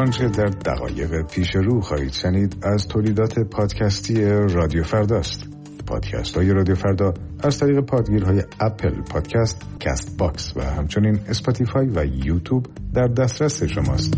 آنچه در دقایق پیش رو خواهید شنید از تولیدات پادکستی رادیو فرداست. پادکست های رادیو فردا از طریق پادگیرهای اپل پادکست، کست باکس و همچنین اسپاتیفای و یوتیوب در دسترس شماست.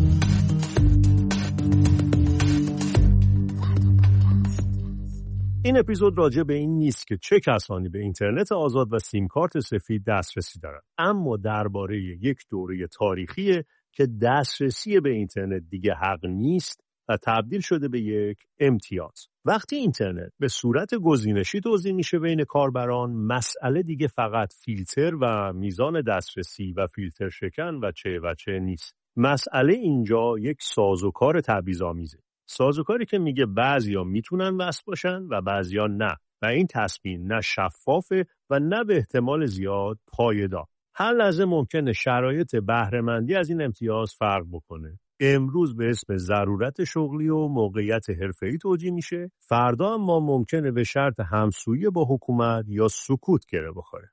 این اپیزود راجع به این نیست که چه کسانی به اینترنت آزاد و سیم کارت سفید دسترسی دارند، اما درباره یک دوره تاریخی که دسترسی به اینترنت دیگه حق نیست و تبدیل شده به یک امتیاز. وقتی اینترنت به صورت گزینشی توزیع میشه بین کاربران، مسئله دیگه فقط فیلتر و میزان دسترسی و فیلتر شکن و چه نیست. مسئله اینجا یک سازوکار تبعیض‌آمیزه. سازوکاری که میگه بعضیا میتونن وصل باشن و بعضیا نه، و این تصمیم نه شفافه و نه به احتمال زیاد پایدار. هر لحظه ممکنه شرایط بهره‌مندی از این امتیاز فرق بکنه. امروز به اسم ضرورت شغلی و موقعیت حرفه‌ای توجیه میشه، فردا اما ممکنه به شرط همسویی با حکومت یا سکوت گره بخوره.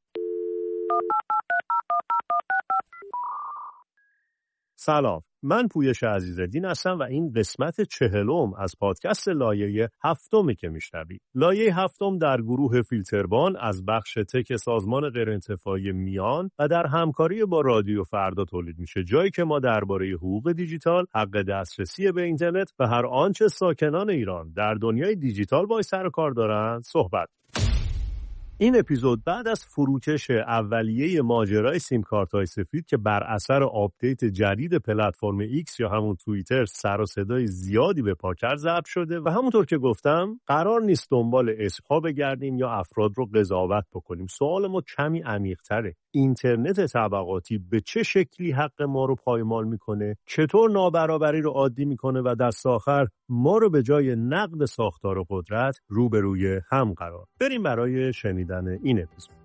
سلام، من پویش عزیزالدین هستم و این قسمت 40 از پادکست لایه 7 که میشنوید. لایه 7 در گروه فیلتربان از بخش تک سازمان غیرانتفاعی میان و در همکاری با رادیو فردا تولید میشه، جایی که ما درباره حقوق دیجیتال، حق دسترسی به اینترنت و هر آنچه ساکنان ایران در دنیای دیجیتال باهاش سر و کار دارن صحبت. این اپیزود بعد از فروکش اولیه ماجرای سیم کارت‌های سفید که بر اثر آپدیت جدید پلتفرم ایکس یا همون توییتر سر و صدای زیادی به پا کرد ضبط شده و همونطور که گفتم قرار نیست دنبال اسم‌ها بگردیم یا افراد رو قضاوت بکنیم. سوال ما کمی عمیق‌تره. اینترنت طبقاتی به چه شکلی حق ما رو پایمال میکنه؟ چطور نابرابری رو عادی میکنه و دست آخر ما رو به جای نقد ساختار و قدرت روبروی هم قرار؟ بریم برای شنیدن این اپیزود.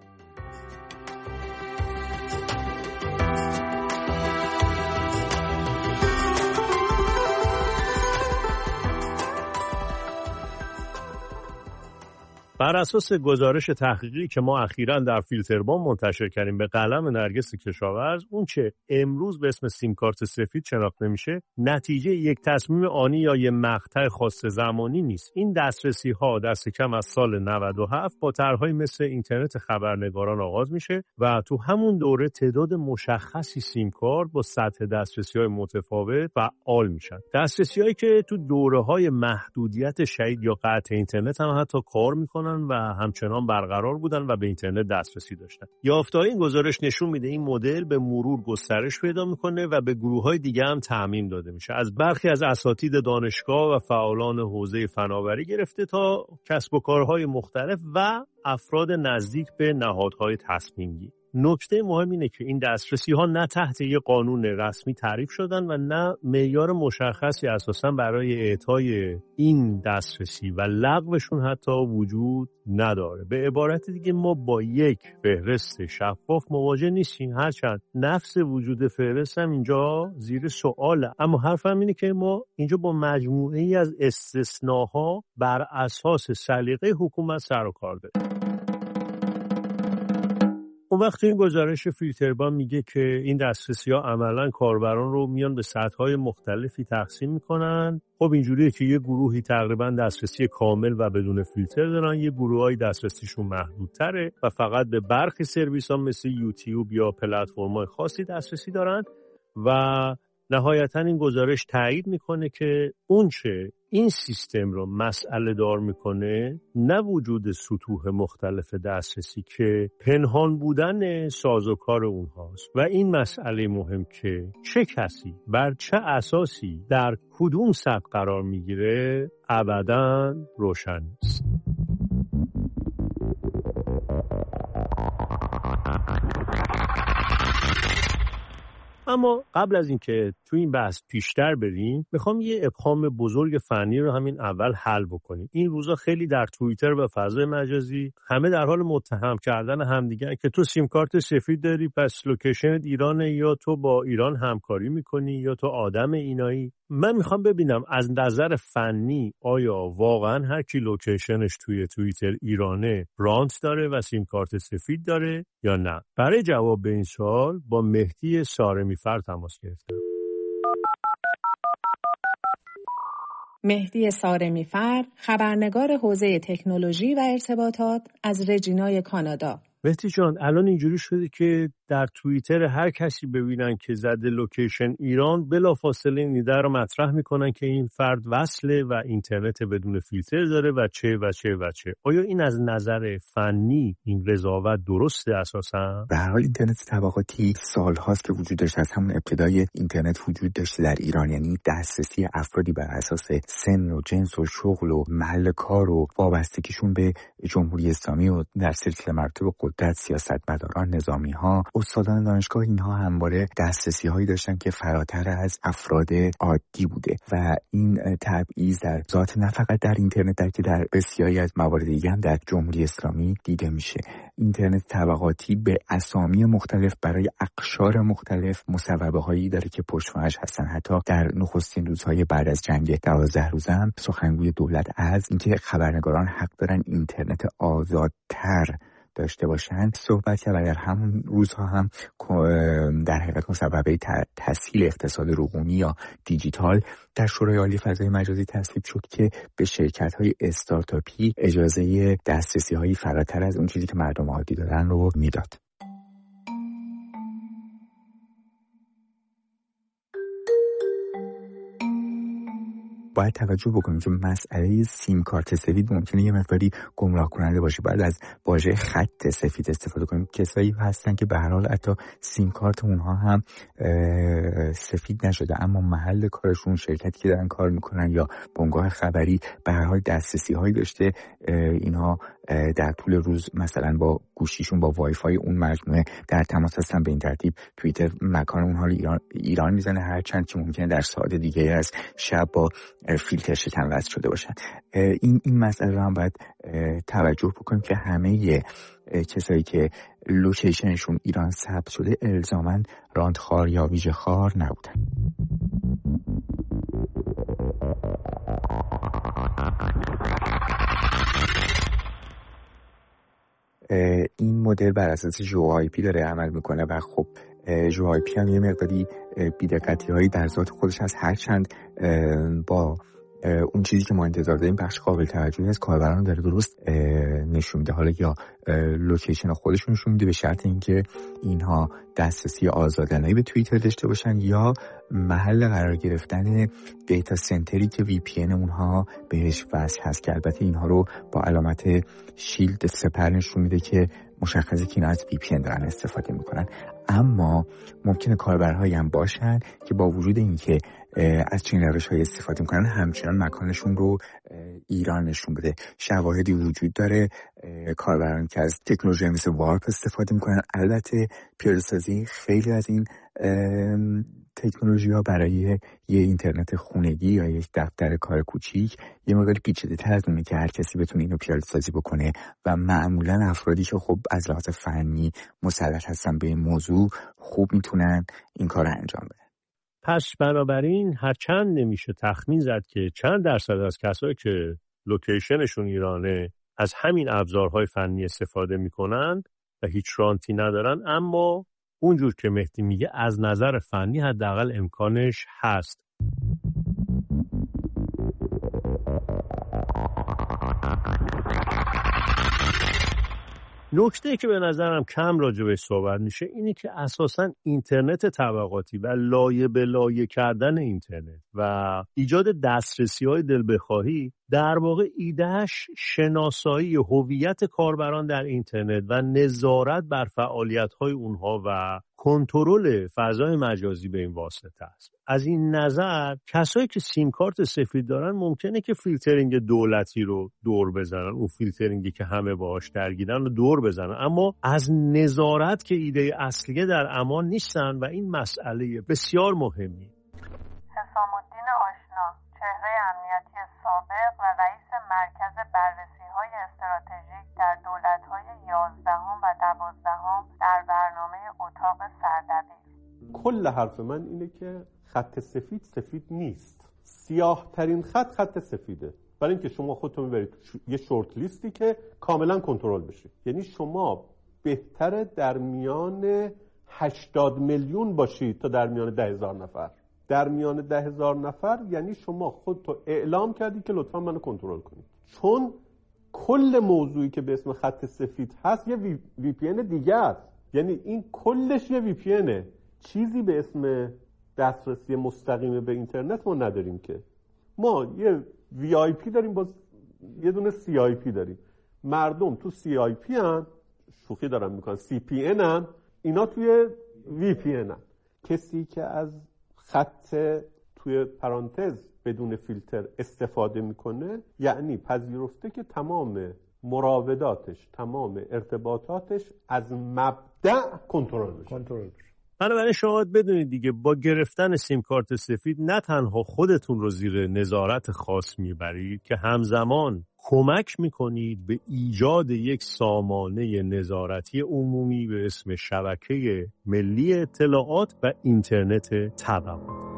بر اساس گزارش تحقیقی که ما اخیراً در فیلتربان منتشر کردیم به قلم نرگس کشاورز، اون چه امروز به اسم سیم کارت سفید شناخته میشه نتیجه یک تصمیم آنی یا یک مقطع خاص زمانی نیست. این دسترسی ها دست کم از سال 97 با طرح‌های مثل اینترنت خبرنگاران آغاز میشه و تو همون دوره تعداد مشخصی سیم کارت با سطح دسترسی‌های متفاوت فعال میشن. دسترسی‌هایی که تو دوره‌های محدودیت شدید یا قطع اینترنت هم حتی کار میکنن و همچنان برقرار بودن و به اینترنت دسترسی داشتن. یافته‌های این گزارش نشون میده این مدل به مرور گسترش پیدا میکنه و به گروه‌های دیگه هم تعمیم داده میشه. از برخی از اساتید دانشگاه و فعالان حوزه فناوری گرفته تا کسب و کارهای مختلف و افراد نزدیک به نهادهای تصمیم‌گیر. نکته مهم اینه که این دسترسی‌ها نه تحت یک قانون رسمی تعریف شدن و نه معیار مشخصی اساساً برای اعطای این دسترسی و لغوشون حتی وجود نداره. به عبارت دیگه ما با یک فهرست شفاف مواجه نیستیم، هرچند نفس وجود فهرست هم اینجا زیر سؤاله. اما حرفم اینه که ما اینجا با مجموعه‌ای از استثناها بر اساس سلیقه حکومت سر و کار داریم. اون وقت این گزارش فیلتربان میگه که این دسترسی‌ها عملاً کاربران رو میان به سطح‌های مختلفی تقسیم میکنن. خب اینجوریه که یه گروهی تقریباً دسترسی کامل و بدون فیلتر دارن، یه گروه‌های دسترسیشون محدودتره و فقط به برخی سرویس‌ها مثل یوتیوب یا پلتفرم‌های خاصی دسترسی دارن و نهایتاً این گزارش تایید میکنه که اونچه این سیستم رو مسئله دار میکنه نه وجود سطوح مختلف دسترسی که پنهان بودن سازوکار اونهاست و این مسئله مهم که چه کسی بر چه اساسی در کدوم سطح قرار میگیره ابداً روشن نیست. اما قبل از اینکه تو این بحث پیشتر بریم میخوام یه ابهام بزرگ فنی رو همین اول حل بکنیم. این روزا خیلی در توییتر و فضای مجازی همه در حال متهم کردن همدیگه که تو سیم کارت سفید داری پس لوکیشنت ایرانه، یا تو با ایران همکاری میکنی، یا تو آدم اینایی. من میخوام ببینم از نظر فنی آیا واقعا هر کی لوکیشنش توی توییتر ایرانه رانت داره و سیم کارت سفید داره یا نه؟ برای جواب به این سوال با مهدی سارمیفر تماس گرفتم. مهدی سارمی‌فر، خبرنگار حوزه تکنولوژی و ارتباطات از رجینای کانادا. مهدی جان، الان اینجوری شده که در توییتر هر کسی ببینن که زده لوکیشن ایران، بلافاصله این ایده رو مطرح میکنن که این فرد وصله و اینترنت بدون فیلتر داره و چه و چه و چه. آیا این از نظر فنی این قضاوت درسته اساسا؟ به هر حال اینترنت طبقاتی سالهاست که وجود داشته. از همون ابتدای اینترنت وجود داشته در ایران، یعنی دسترسی افرادی بر اساس سن و جنس و شغل و محل کار و وابستگیشون به جمهوری اسلامی و در سلسله مراتب قدرت، سیاستمداران، نظامی‌ها، استادان دانشگاه، اینها همواره دسترسی‌هایی داشتن که فراتر از افراد عادی بوده و این تبعیض در ذات نه فقط در اینترنت، بلکه در بسیاری از موارد دیگه هم در جمهوری اسلامی دیده میشه. اینترنت طبقاتی به اسامی مختلف برای اقشار مختلف مصوبه‌هایی داره که پشتوانش هستن. حتی در نخستین روزهای بعد از جنگ 12 روزه هم سخنگوی دولت از اینکه خبرنگاران حق دارن اینترنت آزادتر داشته باشن صحبت کرد و در همون روزها هم در حقیقت مصوبه تسهیل اقتصاد رقمی یا دیجیتال در شورای عالی فضای مجازی تصویب شد که به شرکت‌های استارتاپی اجازه دسترسی‌هایی فراتر از اون چیزی که مردم عادی دارن رو میداد. باید توجه بکنیم که مسئله سیم کارت سفید ممکنه یه مقداری گمراه کننده باشه. باید از واژه خط سفید استفاده کنیم. کسایی هستن که به هر حال حتی سیم کارت اونها هم سفید نشده، اما محل کارشون، شرکتی که دارن کار میکنن یا بنگاه خبری به هر حال دسترسی هایی داشته. اینها در طول روز مثلا با گوشیشون با وای فای اون مجموعه در تماس هستن. به این ترتیب توییتر مکان اونها رو ایران میزنه، هرچند که ممکنه در ساعت دیگه از شب با فیلتر شکن وصل شده باشن. این مسئله رو هم باید توجه بکنیم که همه کسایی که لوکیشنشون ایران ثبت شده الزاماً راندخوار یا ویژه خوار نبودن. این مدل بر اساس جو-آی-پی داره عمل میکنه و خب جو-آی-پی هم یه مقداری بی‌دقتی هایی در ذات خودش هست، هرچند با اون چیزی که ما انتظار داریم بخش قابل توجهی از کاربران داره درست نشون میده. حالا یا لوکیشن خودشون نشون میده به شرط اینکه اینها دسترسی آزادانه به توییتر داشته باشن یا محل قرار گرفتن دیتا سنتری که وی پی ان اونها بهش وصل هست، که البته اینها رو با علامت شیلد سپر نشون میده که مشخصه که اینا از وی پی ان دارن استفاده میکنن. اما ممکنه کاربرهایی هم باشن که با وجود اینکه از چین روش‌های استفاده میکنن همچنان مکانشون رو ایران نشون بده. شواهدی وجود داره کاربران که از تکنولوژی مثل وارپ استفاده میکنن. البته پیاده‌سازی خیلی از این تکنولوژی‌ها برای یه اینترنت خونگی یا یک دفتر کار کوچیک یه مقدار پیچیده‌تر از اونه که هر کسی بتونه اینو پیاده‌سازی بکنه و معمولاً افرادی که خب از لحاظ فنی مسلط هستن به این موضوع خوب میتونن این کار رو انجام بدن. پس بنابراین هرچند نمیشه تخمین زد که چند درصد از کسایی که لوکیشنشون ایرانه از همین ابزارهای فنی استفاده میکنن و هیچ رانتی ندارن، اما اونجور که مهدی میگه از نظر فنی حداقل امکانش هست. نکته که به نظرم کم راجع بهش صحبت میشه اینه که اساساً اینترنت طبقاتی و لایه به لایه کردن اینترنت و ایجاد دسترسی‌های دل بخواهی در واقع ایدهش شناسایی هویت کاربران در اینترنت و نظارت بر فعالیت‌های اونها و کنترل فضای مجازی به این واسطه است. از این نظر کسایی که سیم کارت سفید دارن ممکنه که فیلترینگ دولتی رو دور بزنن، اون فیلترینگی که همه باهاش درگیرن رو دور بزنن، اما از نظارت که ایده اصلیه در امان نیستن و این مسئله بسیار مهمی. حسام الدین آشنا، چهره امنیتی سابق و رئیس مرکز بررسی‌های استراتژیک در دولت‌های 11 و 12 در برنامه اتاق سردبیر. کل حرف من اینه که خط سفید سفید نیست. سیاه ترین خط سفیده. برای اینکه شما خودتون برید یه شورت لیستی که کاملا کنترل بشه. یعنی شما بهتره در میان 80 میلیون باشید تا در میان 10,000 نفر. در میان 10,000 نفر یعنی شما خودتو اعلام کردی که لطفا منو کنترل کنید. چون کل موضوعی که به اسم خط سفید هست یه VPN دیگه است. یعنی این کلش یه VPNه. چیزی به اسم دسترسی مستقیم به اینترنت ما نداریم که. ما یه VIP داریم، باز یه دونه CIP داریم. مردم تو CIP هن، شوخی دارم میکنن، CPN هن، اینا توی VPN هن. کسی که از خط توی پرانتز بدون فیلتر استفاده میکنه یعنی پذیرفته که تمام مراوداتش، تمام ارتباطاتش از مبدأ کنترل بشه. بنابراین شما بدونید دیگه با گرفتن سیم کارت سفید نه تنها خودتون رو زیر نظارت خاص میبرید که همزمان کمک میکنید به ایجاد یک سامانه نظارتی عمومی به اسم شبکه ملی اطلاعات و اینترنت طبقات.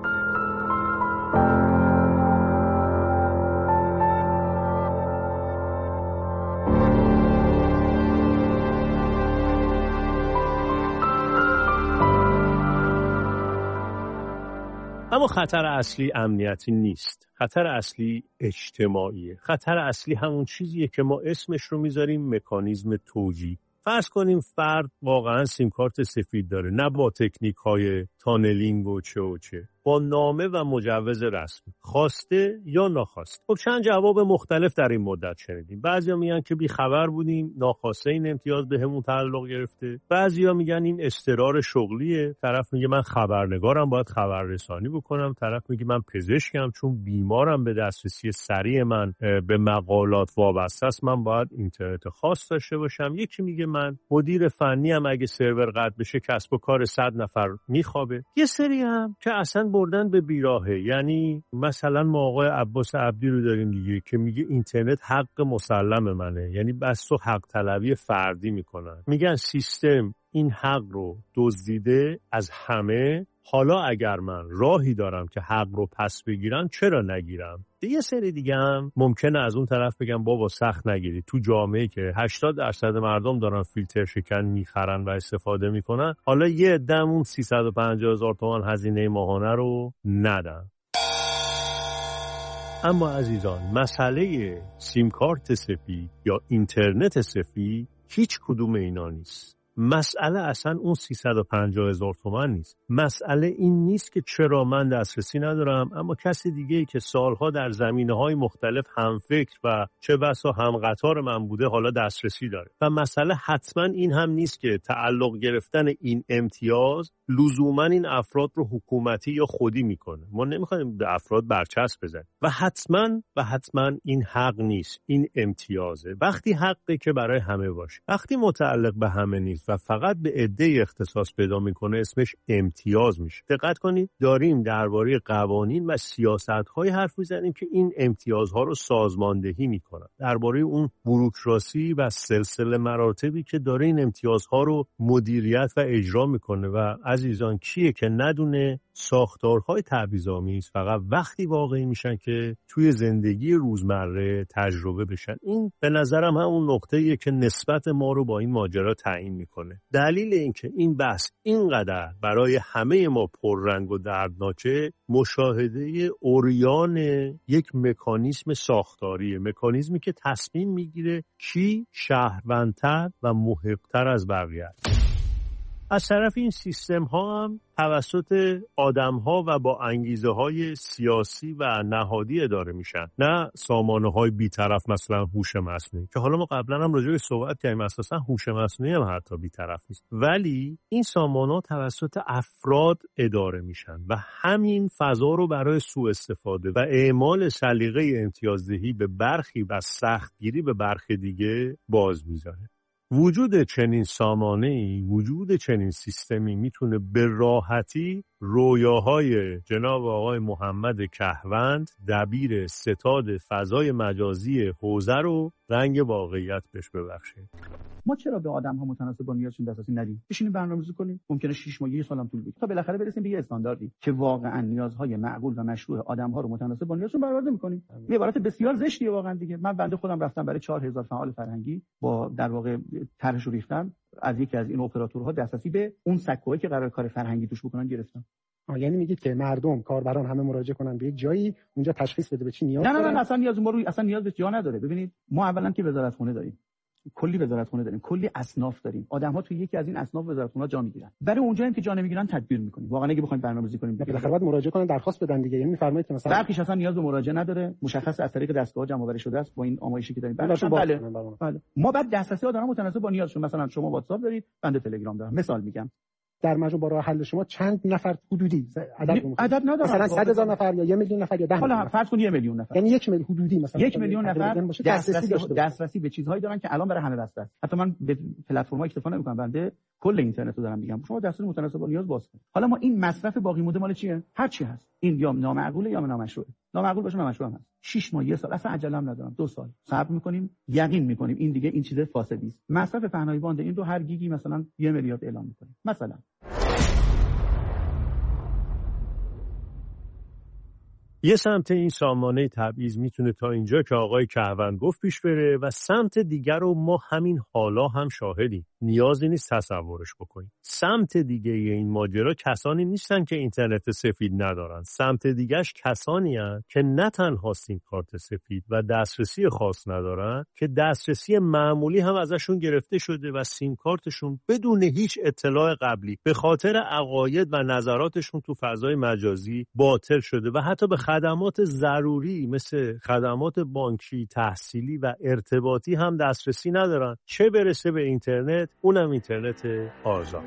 اما خطر اصلی امنیتی نیست. خطر اصلی اجتماعیه. خطر اصلی همون چیزیه که ما اسمش رو میذاریم مکانیزم توجیه. فرض کنیم فرد واقعا سیم کارت سفید داره، نه با تکنیک های تانلینگ و چه با نامه و مجوز رسمی، خواسته یا ناخواسته. خب چند جواب مختلف در این مدت شنیدیم. بعضیا میگن که بی خبر بودیم، ناخواسته این امتیاز بهمون تعلق گرفته. بعضیا میگن این اضطرار شغلیه. طرف میگه من خبرنگارم، باید خبررسانی بکنم. طرف میگه من پزشکم، چون بیمارم، به دسترسی سریع من به مقالات وابسته است، من باید اینترنت خاص داشته باشم. یکی میگه من مدیر فنی ام، اگه سرور قطع بشه کسب و کار 100 نفر میخوابه. یه سری هم که اصلا بردن به بیراهه. یعنی مثلا ما آقای عباس عبدی رو داریم دیگه که میگه اینترنت حق مسلم منه، یعنی بس و حق طلبی فردی میکنن. میگن سیستم این حق رو دزدیده از همه، حالا اگر من راهی دارم که حق رو پس بگیرم چرا نگیرم؟ یه سری دیگه هم ممکنه از اون طرف بگم بابا سخت نگیری. تو جامعه‌ای که 80% مردم دارن فیلتر شکن میخرن و استفاده میکنن، حالا یه عده‌مون 350,000 تومان هزینه ماهانه رو ندن. اما عزیزان، مسئله سیم کارت سفید یا اینترنت سفید هیچ کدوم اینا نیست. مسئله اصلا اون 350,000 تومان نیست. مسئله این نیست که چرا من دسترسی ندارم اما کسی دیگه‌ای که سالها در زمینه‌های مختلف هم فکر و چه بسا هم قطار من بوده حالا دسترسی داره. و مسئله حتما این هم نیست که تعلق گرفتن این امتیاز لزوما این افراد رو حکومتی یا خودی میکنه. ما نمیخوایم به افراد برچسب بزنیم. و حتما این حق نیست، این امتیازه. وقتی حقه که برای همه باشه. وقتی متعلق به همه نیست و فقط به عده اختصاص پیدا میکنه اسمش امتیاز میشه. دقت کنید داریم درباره قوانین و سیاست‌های حرف میزنیم که این امتیازها رو سازماندهی میکنن. درباره اون بوروکراسی و سلسله مراتبی که داره این امتیازها رو مدیریت و اجرا میکنه. و عزیزان کیه که ندونه ساختارهای تبعیض‌آمیز فقط وقتی واقعی میشن که توی زندگی روزمره تجربه بشن. این به نظرم همون نقطه‌ایه که نسبت ما رو با این ماجرا تعیین میکنه. دلیل اینکه این بحث اینقدر برای همه ما پررنگ و دردناکه مشاهده عریان یک مکانیزم ساختاریه، مکانیزمی که تصمیم میگیره کی شهروندتر و محق‌تر از بقیه است. از طرف این سیستم ها هم توسط آدم ها و با انگیزه های سیاسی و نهادی اداره میشن، نه سامانه های بی‌طرف مثلا هوش مصنوعی که حالا ما قبلا هم راجع به صحبت کردیم. اساسا هوش مصنوعی هم حتی بی‌طرف نیست، ولی این سامانه ها توسط افراد اداره میشن و همین فضا رو برای سوء استفاده و اعمال سلیقه امتیازدهی به برخی و سختگیری به برخی دیگه باز میذاره. وجود چنین سامانه‌ای، وجود چنین سیستمی میتونه به راحتی رویاهای جناب آقای محمد کهوند دبیر ستاد فضای مجازی حوزه رو رنگ واقعیت بهش ببخشه. ما چرا به آدم‌ها متناسب با نیازشون دسترسی ندیم؟ بشینیم برنامه‌ریزی کنیم. ممکنه 6 ماه، 1 سال هم طول بکشه تا بالاخره برسیم به یه استانداردی که واقعا نیازهای معقول و مشروع آدم‌ها رو متناسب با نیازشون برآورده می‌کنیم. یه عبارت بسیار زشتیه واقعا دیگه. من بنده خودم رفتم برای 4000 فعال فرهنگی با در واقع طرحش رو ریختم، از یکی از این اپراتورها دسترسی به اون سکوئه که قرار کار فرهنگی توش بکنن گرفتم. یعنی میگید که مردم کاربران همه مراجعه کنن به یک جایی، اونجا تشخیص بده به چی نیاز داره؟ نه اصلا نیاز ما رو اصلا نیاز به جا نداره. ببینید ما اولا که وزارتخونه داریم، کلی وزارتخونه داریم، کلی اصناف داریم، آدم‌ها توی یکی از این اصناف وزارتخونه جا میگیرن. برای اونجا هم که جا نمیگیرن تدبیر میکنیم. واقعا اگه بخواید برنامه‌ریزی کنیم بالاخره باید مراجعه کنن، درخواست بدن دیگه. یعنی میفرمایید که مثلا برخیش اصلا نیاز به مراجعه نداره، مشخص از طریق دستگاه جمع‌آوری شده است با این آمایشی که داریم. بله. ما بعد دسترسی آدم‌ها متناسب با نیازشون، مثلا شما واتساپ دارید، بنده تلگرام دارم، مثال میگم. در مجموع با راه حل شما چند نفر حدودی عدد نداره، مثلا 100,000 نفر یا 1,000,000 نفر یا 10 حالا فرض کن 1,000,000 نفر، یعنی 1,000,000 حدودی مثلا 1,000,000 نفر دسترسی به چیزهایی دارن که الان برای همه بسته است. حتی من به پلتفرم‌ها اکتفا نمی‌کنم، بنده کل اینترنت رو دارم میگم شما دستور متناسب با نیاز باز کنید. حالا ما این مصرف باقی مونده مال چیه؟ هر چی هست، این یا نامعقوله یا نامشروعه. نامعقول باشه نامشروع هم هست. 6 ماه، 1 سال، اصلا عجله هم ندارم، 2 سال صبر می‌کنیم، یقین می‌کنیم این دیگه این چیز فاسدی است. مصرف پهنای باند این رو هر گیگی مثلا 1 میلیارد اعلام می‌کنیم مثلا. یه سمت این سامانه تبعیض میتونه تا اینجا که آقای کهوند گفت پیش بره و سمت دیگر رو ما همین حالا هم شاهدیم. نیازی نیست تصورش بکنیم. سمت دیگه این ماجرا کسانی نیستن که اینترنت سفید ندارن. سمت دیگهش کسانی هستن که نه تنها سیم کارت سفید و دسترسی خاص ندارن، که دسترسی معمولی هم ازشون گرفته شده و سیم کارتشون بدون هیچ اطلاع قبلی به خاطر عقاید و نظراتشون تو فضای مجازی باطل شده و حتی به خدمات ضروری مثل خدمات بانکی، تحصیلی و ارتباطی هم دسترسی ندارن، چه برسه به اینترنت، اونم اینترنت آزاد.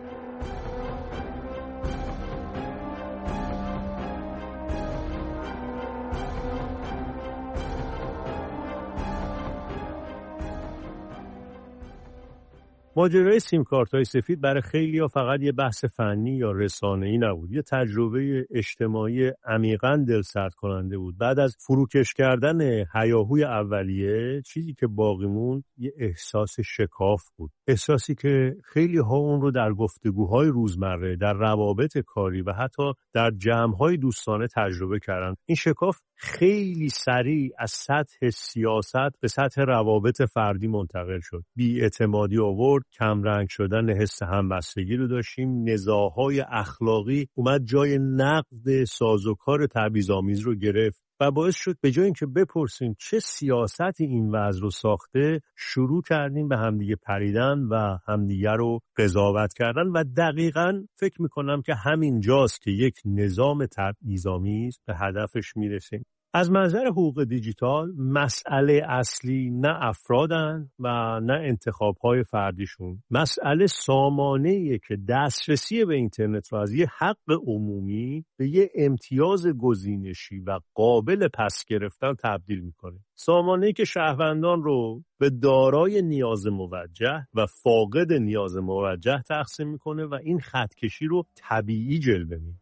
ماجرای سیم کارت‌های سفید برای خیلی‌ها فقط یه بحث فنی یا رسانه‌ای نبود، یه تجربه اجتماعی عمیقاً دلسرد کننده بود. بعد از فروکش کردن هیاهوی اولیه، چیزی که باقی موند یه احساس شکاف بود. احساسی که خیلی‌ها اون رو در گفتگوهای روزمره، در روابط کاری و حتی در جمع‌های دوستانه تجربه کردن. این شکاف خیلی سریع از سطح سیاست به سطح روابط فردی منتقل شد. بی‌اعتمادی آورد، کمرنگ شدن حس همبستگی رو داشتیم، نزاع‌های اخلاقی اومد جای نقد سازوکار تبعیض‌آمیز رو گرفت و باعث شد به جای اینکه بپرسیم چه سیاستی این وضع رو ساخته، شروع کردیم به همدیگه پریدن و همدیگه رو قضاوت کردن و دقیقاً فکر میکنم که همین جاست که یک نظام تبعیض‌آمیز به هدفش میرسه. از منظر حقوق دیجیتال مسئله اصلی نه افرادن و نه انتخاب‌های فردیشون. مسئله سامانه‌ایه که دسترسی به اینترنت رو از یه حق عمومی به یه امتیاز گزینشی و قابل پس گرفتن تبدیل میکنه. سامانه‌ای که شهروندان رو به دارای نیاز موجه و فاقد نیاز موجه تقسیم میکنه و این خطکشی رو طبیعی جلوه میده.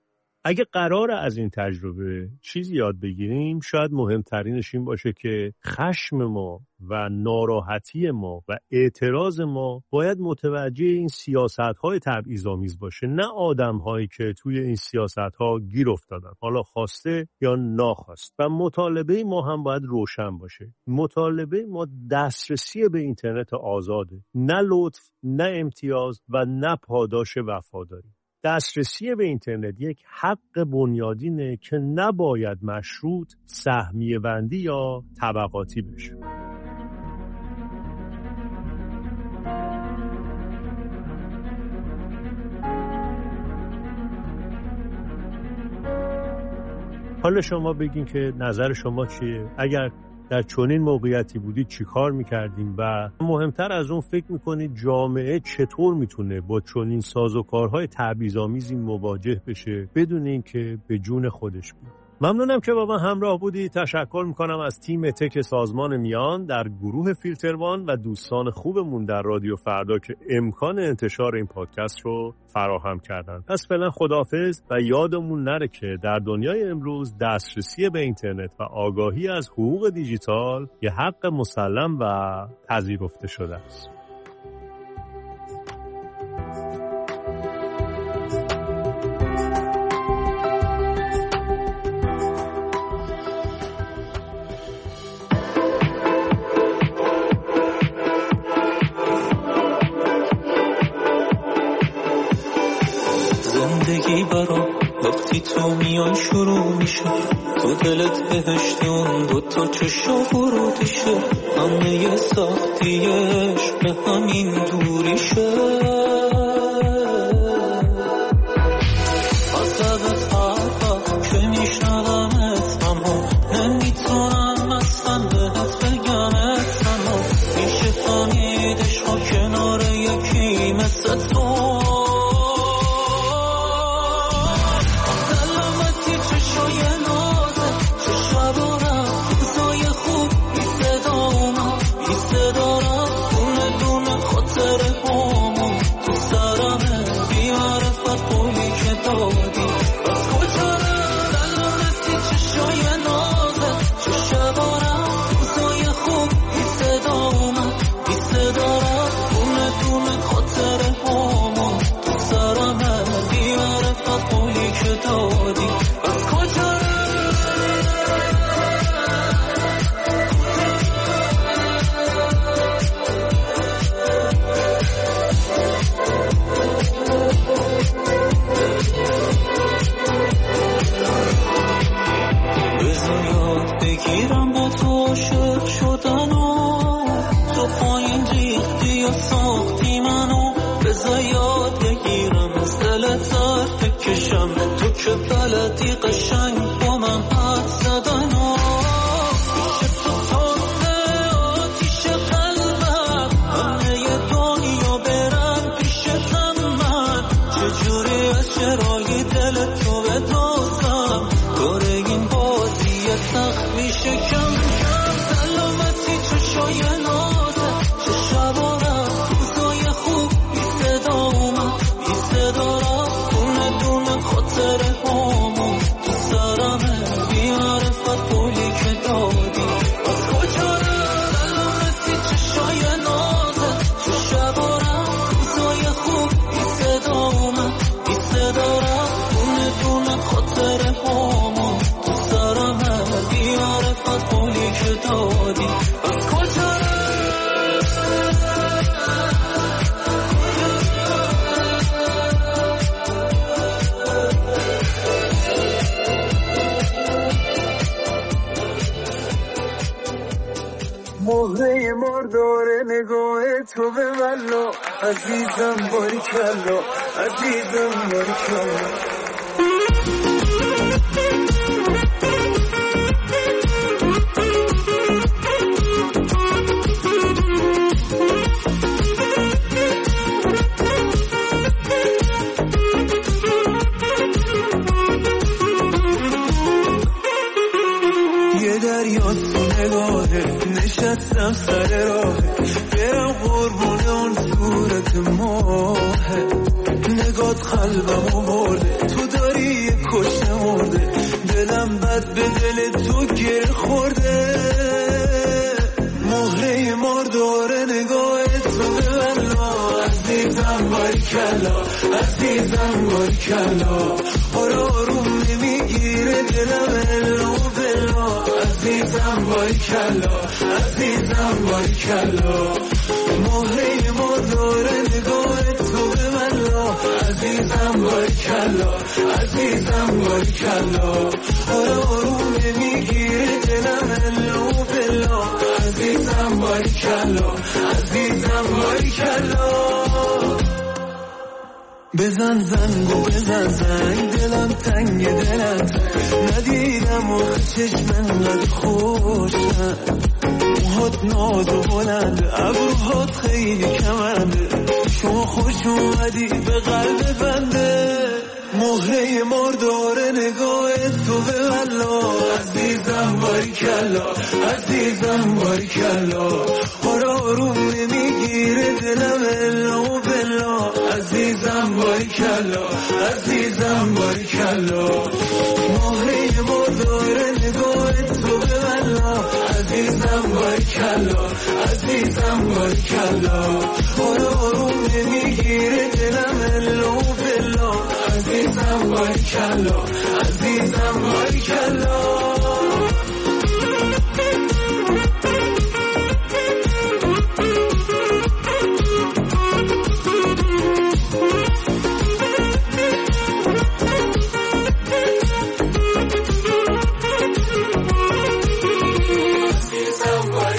اگه قراره از این تجربه چیزی یاد بگیریم، شاید مهمترینش این باشه که خشم ما و ناراحتی ما و اعتراض ما باید متوجه این سیاست‌های تبعیض‌آمیز باشه، نه آدم‌هایی که توی این سیاست‌ها گیر افتادن، حالا خواسته یا ناخواست. و مطالبه ما هم باید روشن باشه. مطالبه ما دسترسی به اینترنت آزاده، نه لطف، نه امتیاز و نه پاداش وفاداری. دسترسی به اینترنت یک حق بنیادینه که نباید مشروط، سهمیه بندی یا طبقاتی بشه. حالا شما بگین که نظر شما چیه؟ اگر در چنین موقعیتی بودید چی کار میکردیم؟ و مهمتر از اون فکر میکنید جامعه چطور میتونه با چنین سازوکارهای تبعیض‌آمیزی مواجه بشه بدون اینکه به جون خودش بیاد؟ ممنونم که با من همراه بودید. تشکر میکنم از تیم تک سازمان میان در گروه فیلتروان و دوستان خوبمون در رادیو فردا که امکان انتشار این پادکست رو فراهم کردن. پس فعلا خداحافظ و یادمون نره که در دنیای امروز دسترسی به اینترنت و آگاهی از حقوق دیجیتال یه حق مسلم و پذیرفته شده است. زندگی برام با بی تو میان شروع میشه، تو دلت بهشت اون دوتا چشا ورودشه، همه سختیش به همین دوریشه. عذبت حرفا که میشنومت اما نمیتونم اصلا بهت بگمت، اما میشه فهمیدش ها کنار یکی مثل تو. بلدی قشنگ با من حد زدن و پیش تو تازه آتیش قلبم، همه دنیا برن پیش من، چجوری از چرای دل تو بدازم، دور این بازی سخت میشه کم کم. سلامتی چشای نازه، چه شبارم روزای خوب بی صدا اومد، بی صدا رفت دونه دونه خاطره همون تو سرمه، بی‌معرفت پولی که دادی از کجا رفت. سلامتی چشای نازه، چه شبارم روزای خوب بی صدا اومد، بی صدا رفت دونه دونه خاطره همون تو سرمه، بی‌معرفت پولی که دادی از کجا رفت. مهره مردار نگاه تو به ملا، عزیزم باریکلا، عزیزم باریکلا. یه دریا تو نگاهه، نشستم سر راهه، برم قربون اون صورت ماهه، نگات قلبمو برده، تو داری یه کشته مرده، دلم بد به دل تو گره خورده. مهره مرداره نگاه تو به والله، عزیزم باریکلا، عزیزم باریکلا. آروم نمیگیره دلم الا و بلا، عزیزم باریکلا، عزیزم باریکلا. مهره مرداره نگاه تو به والله، عزیزم باریکلا، عزیزم باریکلا. آروم نمیگیره دلم الا و بلا، عزیزم باریکلا، عزیزم باریکلا. بزن زنگ و بزن زنگ، دلم تنگ دلم تنگ، ندیدم و چشم انقدر خوشم، موهات ناز و بلنده، ابروهات خیلی کمنده، شما خوش اومدی به قلب بنده. مهره مرداره نگاه تو به والله، عزیزم باریکلا، عزیزم باریکلا. آروم نمیگیره دلم الا و بلا، عزیزم باریکلا، عزیزم باریکلا. مهره مرداره نگاه تو به والله، عزیزم باریکلا، عزیزم باریکلا. آروم نمیگیره دلم الا و بلا، عزیزم باریکلا، عزیزم باریکلا.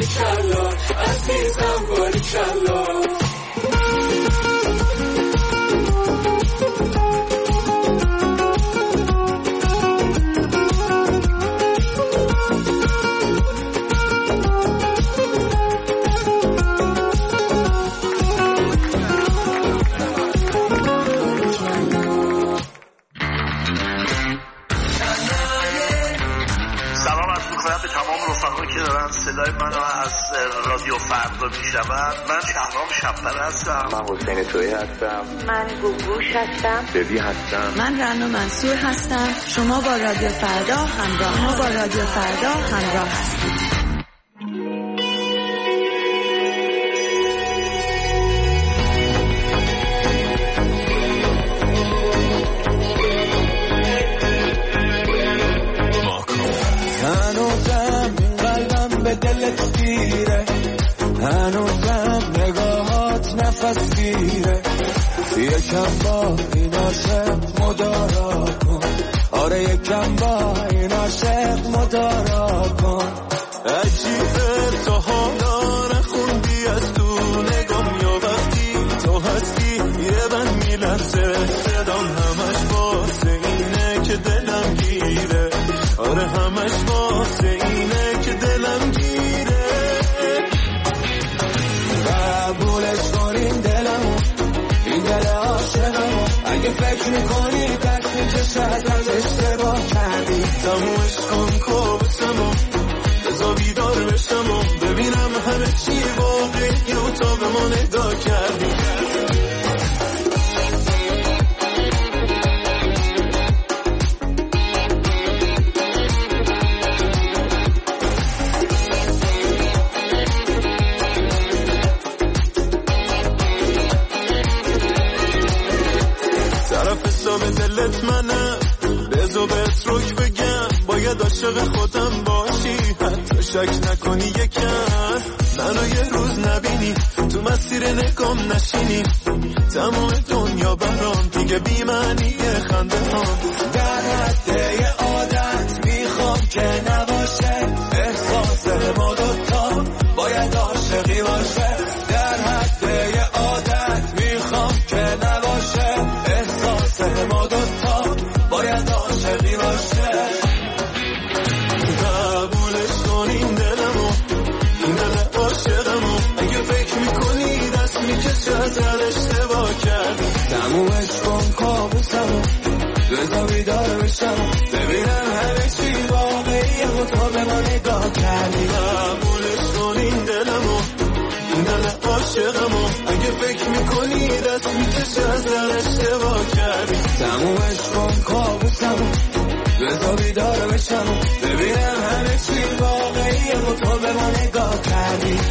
باریکلا عزیزم باریکلا. صدای منو از رادیو فردا میشنون. من شهرام شب‌پر هستم. من حسین تویی هستم. من گوگوش هستم. ببی هستم. من رنا منصور هستم. شما با رادیو فردا همراه هستید. دلت گیره هنوزم نگاهات نفس گیره یکم با این عاشق مدارا کن آره یکم با این عاشق مدارا کن عجیبه تو حالا نخوندی از تو نگام یا وقتی تو هستی یه بند میلرزه صدام همش واسه اینه که دلم گیره آره همش واسه اینه که دلم گیره قبولش کنین دلمو این دل عاشقمو اگه فکر میکنی دست میکشه ازت اشتباه کردی تمومش کن کابوسمو بذار بیدار بشم و ببینم همه چی واقعی و تا به ما نگاه کردی به دلت منم بذار بهت روک بگم باید عاشق خودم باشی حتی شک نکنی یکم منو یه روز نبینی تو مسیر نگام نشینی تمام دنیا برام دیگه بی معنیه خنده هم در حد یه عادت میخوام که نباشه احساس ما دوتا باید عاشقی باشه در حد یه عادت میخوام که نباشه احساس ما دوتا باید عاشقی باشه قبولش کن این دلمو این دل عاشقمو اگه فکر میکنی دست میکشه ازت اشتباه کردی تمومش کن کابوسمو بذار بیدار بشم ببینم همه چی واقعیه و تو به ما نگاه کردی قبولش کن این دلمو این دل عاشقمو اگه فکر میکنی دست میکشه ازت اشتباه کردی تمومش کن کابوسمو بذار بیدار بشم ببینم همه چی واقعیه و تو به ما نگاه کردی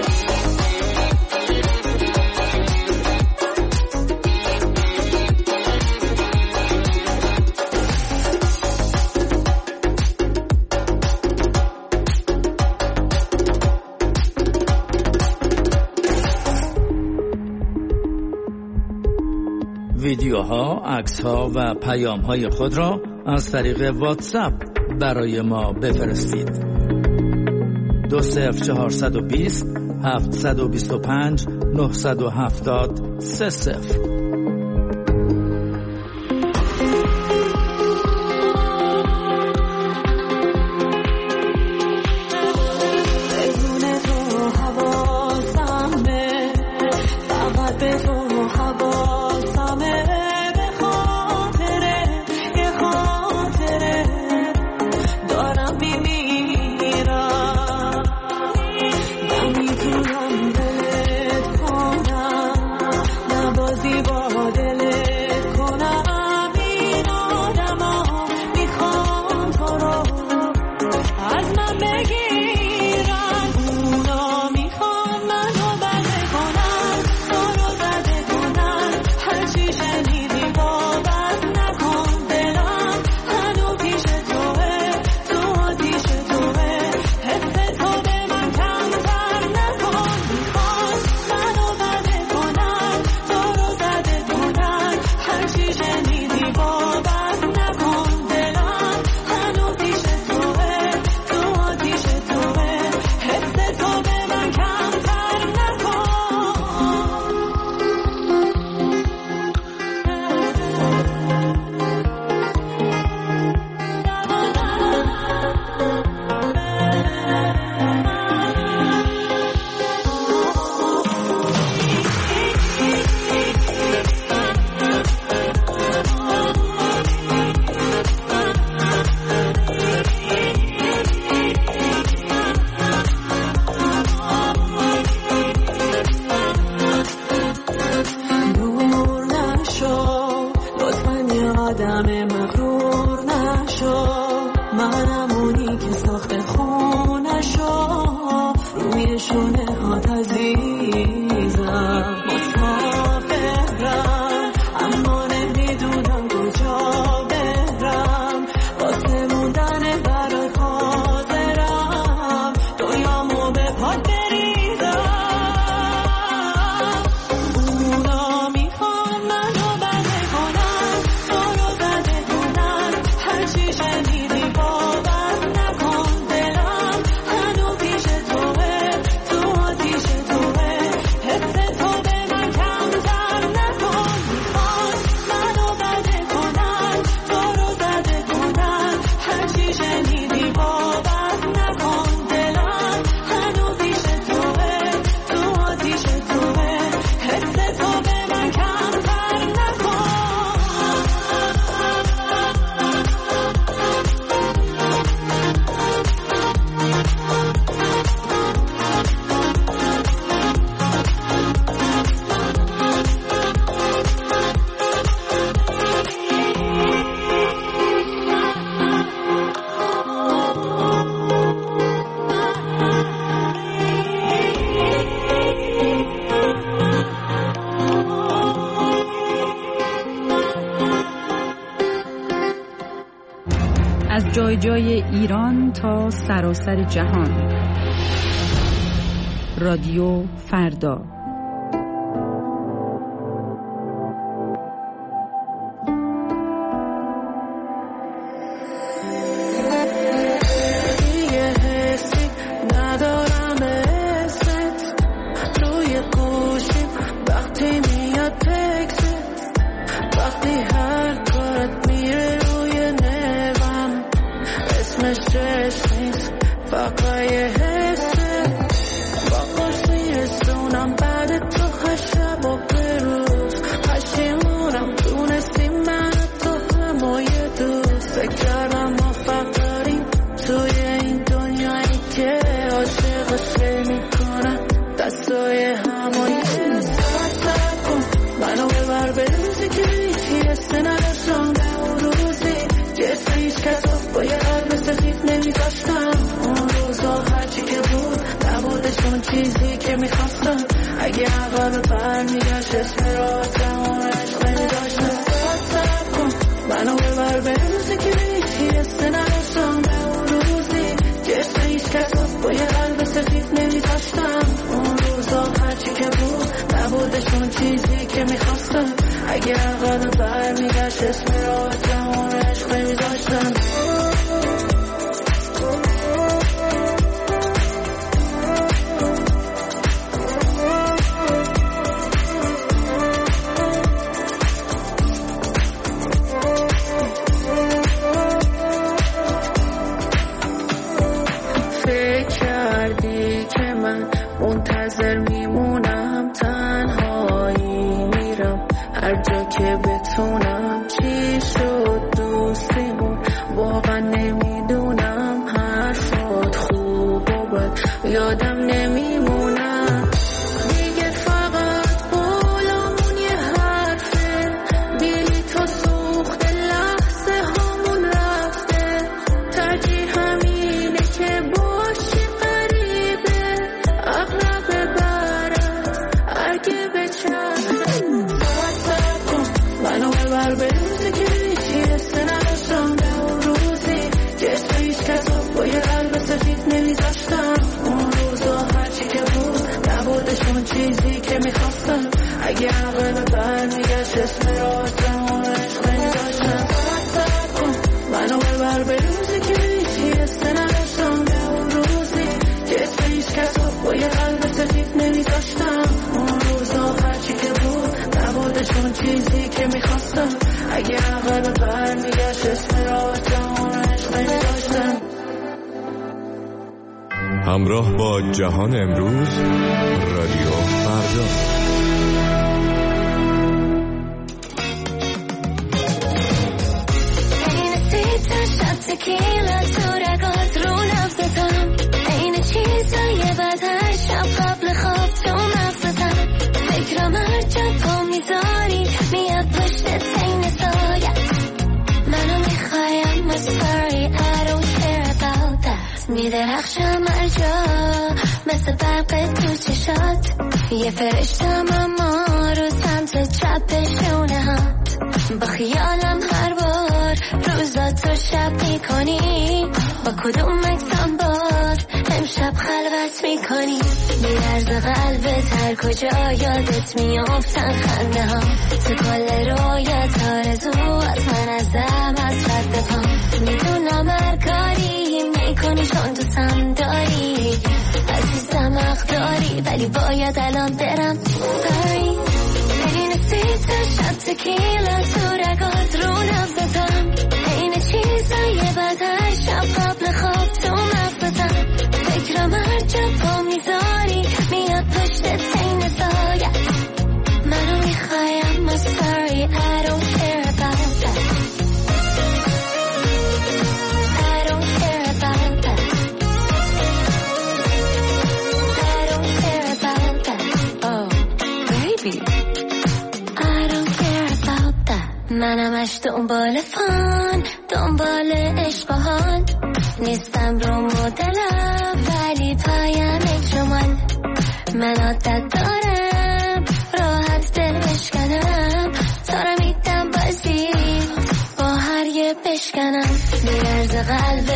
ویدیوها، عکس‌ها و پیام‌های خود را از طریق واتساپ برای ما بفرستید. 20420 725 970 30. نمیتونم دلت کنم نبازی با جای جای ایران تا سراسر جهان. رادیو فردا. چیزی که میخواستم اگه عقب برمیگشت اسم راتمونش نمیداشتم سب کن منو ببر به روزی که هیچی حسه نداشتم به اون روزی که اسم هیچ کس با یه قلب سفید نمیداشتم اون روزا هرچی که بود نبودشون چیزی که میخواستم اگه عقب برمیگشت اسم راتمونش نمیداشتم منتظر میمونم تنهایی میرم هر جا که بتونم چی شد دوستیمون واقعا نمیدونم حرفات خوب و بد یادم نمیمونم دیگه فقط قولمون یه حرفه دیلی تا سوخت لحظه همون رفته ترجیح همینه که باشی منو به روزی که هیچی حسه نداشتم به اون روزی که اسم هیچ کس با یه قلب سفید نمیداشتم اون روزا هرچی که بود نبودشون چیزی که میخواستم اگه عقل برمیگشت اسم راتمونش نمیداشتم سب کن منو ببر به روزی که هیچی حسه نداشتم به اون روزی که اسم هیچ کس با یه قلب سفید نمیداشتم اون روزا هرچی که بود نبودشون چیزی که میخواستم اگه عقل برمیگشت اسم راتمونش نمیداشتم همراه با جهان امروز رادیو فردا. تکیلا تو رگات رو نفستم این چیزای بد هر شب قبل خواب تو مفستم فکرم هر جا پا میذاری میاد پشت سین سایت منو میخوایم I'm sorry I don't care about that میدرخشم هر جا مثل برق تو چشات یه فرشتم اما رو سمت چپ شونه هات با خیالم هر بار روزا تو شب میکنی با کدوم مکسم باز امشب خلوت میکنی میرز قلبت هر کجا یادت میافتن خنده ها تو کل رویت آرزو از من ازم از رد پا میدونم هر کاری میکنی چون دوستم داری عزیزم حق داری ولی باید الان برم sorry این سیت شب تکیلا تو رگات رو نفستم این چیزای بد هر شب قبل خواب تو مفستم فکرم هر جا پا میذاری میاد پشت سین سایت منو میخوایم I'm sorry I don't care about that I don't care about that I don't care about that oh baby I don't care about that منمش دنبال فان دنبال عشقهان نیستم رو مدلم ولی پایم اجرمان من عادت دارم راحت دل بشکنم تا رو میدم بازی با هر یه بشکنم میرز قلب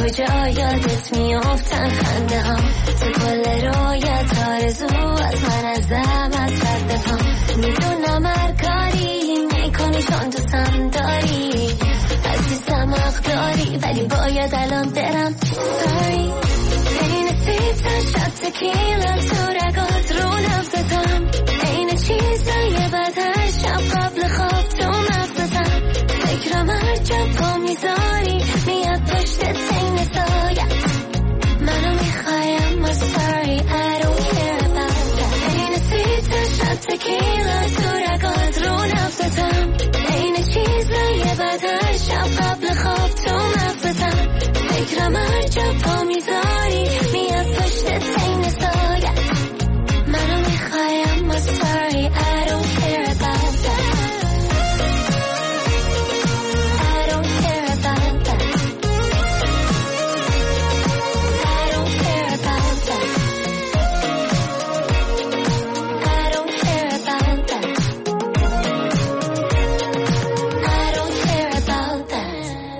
کجا یادت میافتن خنده ها تو کل رویت آرزو از من ازمت رد پا میدونم هر کاری میکنی چون دوستم داری عزیزم حق داری ولی باید الان برم sorry این سیتا شد تکیلا تو رگات رو نفستم این چیزای بد هر شب قبل خواب تو مغزتم فکرم هر جا پا میذاری میاد پشت تین سایه منو میخوایم ما sorry I don't care about that این سیتا شد تکیلا تو رگات رو نفستم این چیزای بد هر شب قبل خواب تو مغزتم فکرم هر جا پا میذاری میاد پشت تین سایه منو میخوایم ما sorry I don't care about that I don't care about that I don't care about that I don't care about that I don't care about that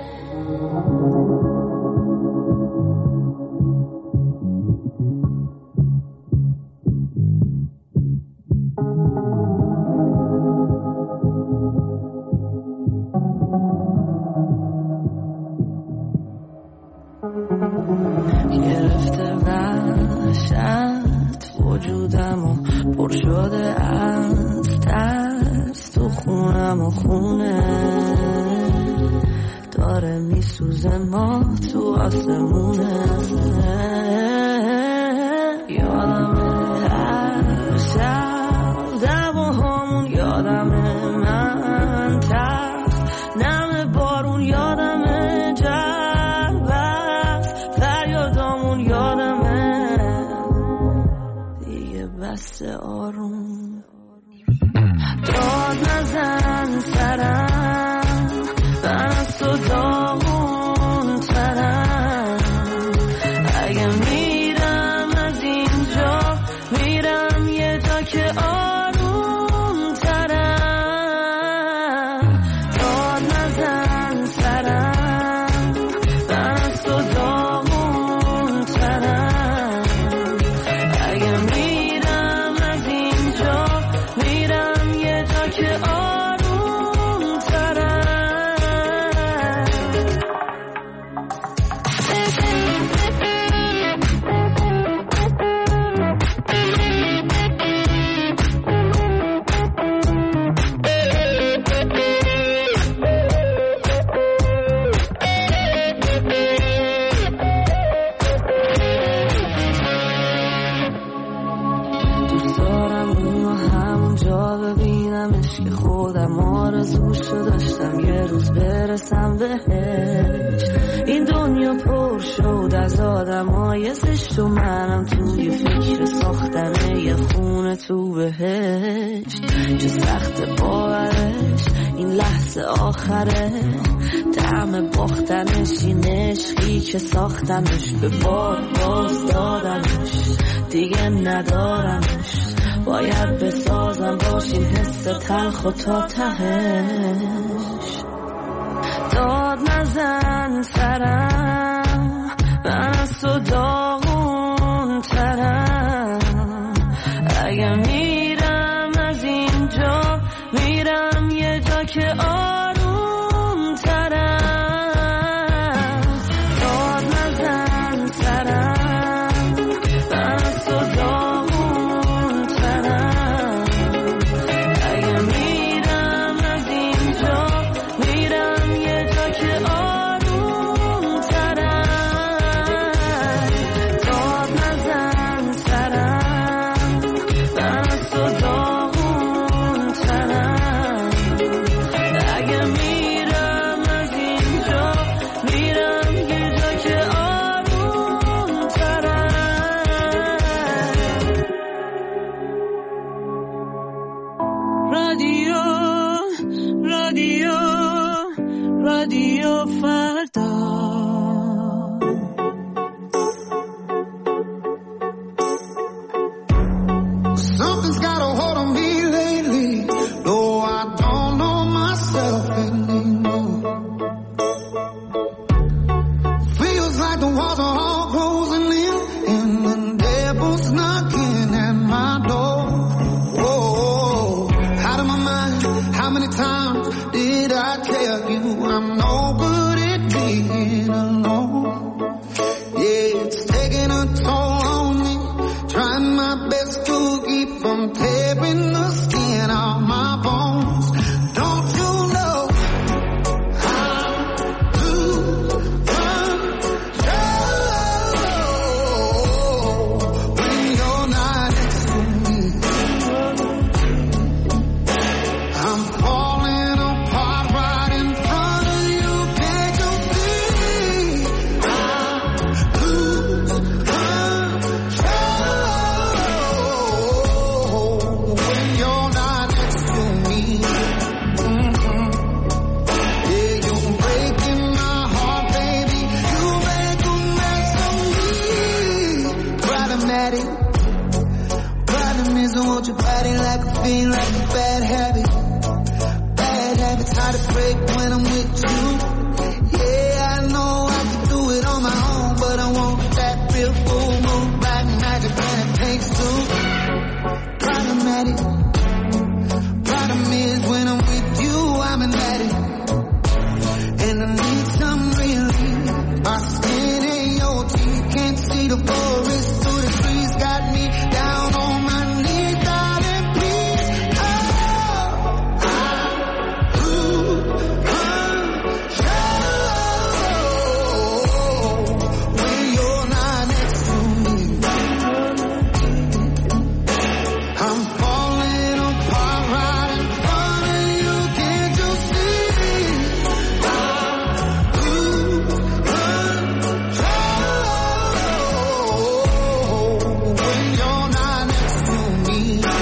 گرفته وحشت وجودم و پر شده از ترس تو خونم و خونه داره میسوزه ما تو آسمونه یادمه هر شب دعواهامون یادمه من ترس نم بارون یادمه فریادامون یادمه دیگه بس آروم داد نزن سرم من از تو داغون ترم اگه میرم از اینجا میرم یه جا که آروم ترم داد نزن سرم من از تو داغون ترم اگه میرم از اینجا میرم یه جا که آروم ترم دوست دارم اونو همونجا ببینمش که خودم آرزوشو داشتم یه روز برسم بهش این دنیا پر شد از آدمای زشت و منم توی فکر ساختن یه خونه تو بهشت چه سخت باورش این لحظه آخره طعم باختنش این عشقی که ساختمش به باد باز دادمش دیگه ندارمش باید بسازم باش این حس تلخ و تا تهش داد نزن سرم من از تو داغون ترم اگه میرم از اینجا میرم یه جا که آروم ترم داد نزن سرم من از تو داغون ترم اگه میرم از اینجا میرم یه جا که آروم ترم داد نزن سرم من از تو داغون ترم اگه میرم از اینجا میرم یه جا که آروم ترم رادیو فردا Something's got a hold on me lately. No, I don't know myself anymore. Feels like the to keep from tearing the skin off my bones. Don't you know how to run when you're not next to me? I'm falling apart right in front of you. Can't you see? I lose control when you're not next to me. Yeah, you're breaking my heart, baby. You make a mess of me. Problematic. Problem is, I want your body like a fiend, like a bad habit. Bad habits hard to break when I'm with you. Yeah, I know I can do it on my own, but I want that real full moon, black magic, and it takes two. Problematic. Problem is, when I'm with you, I'm an addict, and I need some relief. My skin and your teeth can't see the forest through the trees. Got me down on my knees, darling, please. Oh, I lose control when you're not next to me. I'm falling apart right in front of you. Can't you see? I lose control when you're not next to me.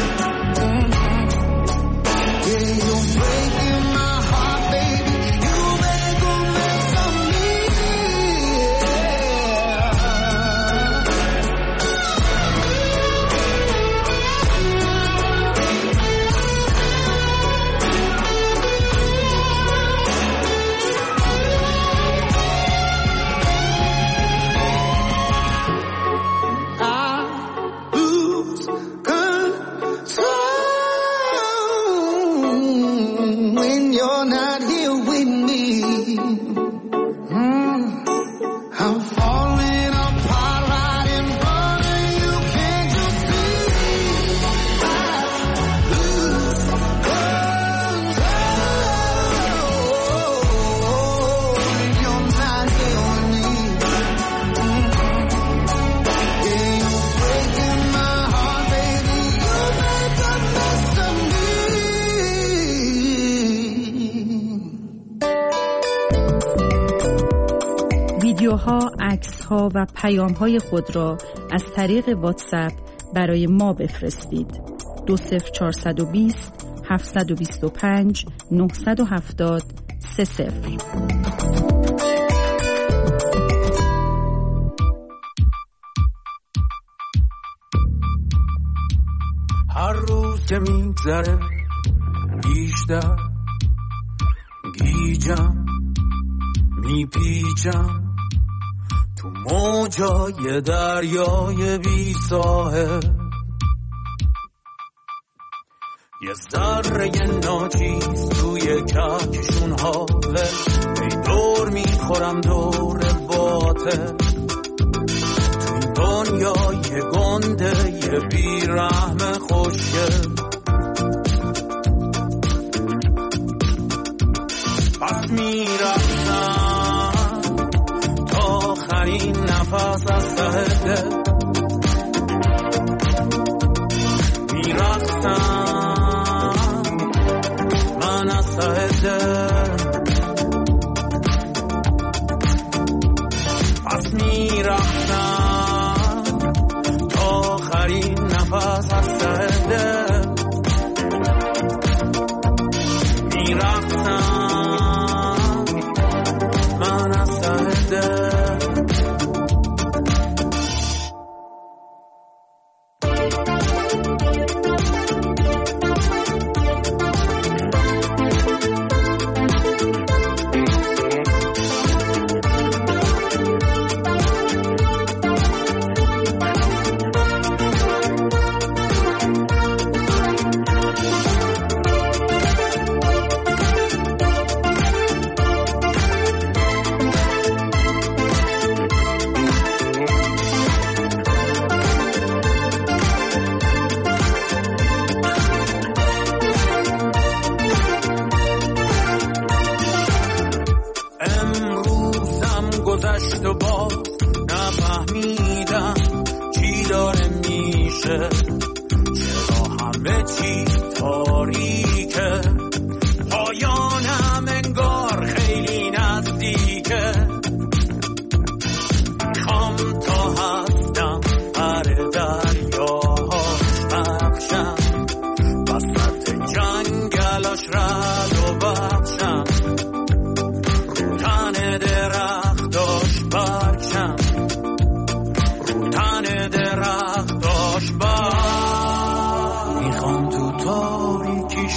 Yeah, you're breaking my heart, baby. You make a mess of me. I lose control when you're not here with me. I'm falling apart right in front of you. Can't you see? I lose control when you're not here with me. Yeah, you're breaking my heart, baby. You make a mess of me. ویدیوها، عکس‌ها و پیام‌های خود را از طریق واتساپ برای ما بفرستید. 20420 725 970 30. هر روز که میگذره بیشتر گیجم، میپیچم تو موجای دریای بی ساحل. یه ذره ناچیز توی کهکشون حاله، ای دور میخورم دور باطل. تو این دنیای گنده یه بیرحم خوشگل. پس میرفتم تا آخرین نفس از ته دل. میرفتم من از ته دل. پس میرفتم تا آخرین نفس از ته دل.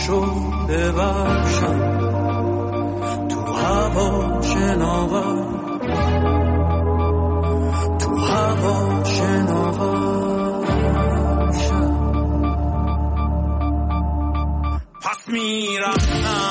پاشو ببخشم تو هوا شناور تو هوا شناور پس میرفتم